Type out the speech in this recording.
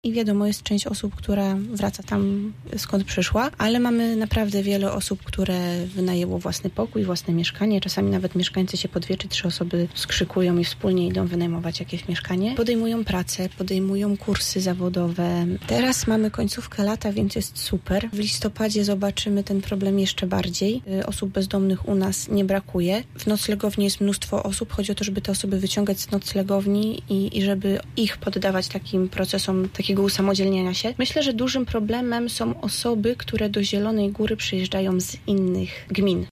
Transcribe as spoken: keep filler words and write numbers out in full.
I wiadomo, jest część osób, która wraca tam, skąd przyszła, ale mamy naprawdę wiele osób, które wynajęło własny pokój, własne mieszkanie. Czasami nawet mieszkańcy się po dwie czy trzy osoby skrzykują i wspólnie idą wynajmować jakieś mieszkanie. Podejmują pracę, podejmują kursy zawodowe. Teraz mamy końcówkę lata, więc jest super. W listopadzie zobaczymy ten problem jeszcze bardziej. Osób bezdomnych u nas nie brakuje. W noclegowni jest mnóstwo osób. Chodzi o to, żeby te osoby wyciągać z noclegowni i, i żeby ich poddawać takim procesom takiego usamodzielniania się. Myślę, że dużym problemem są osoby, które do Zielonej Góry przyjeżdżają z innych gmin.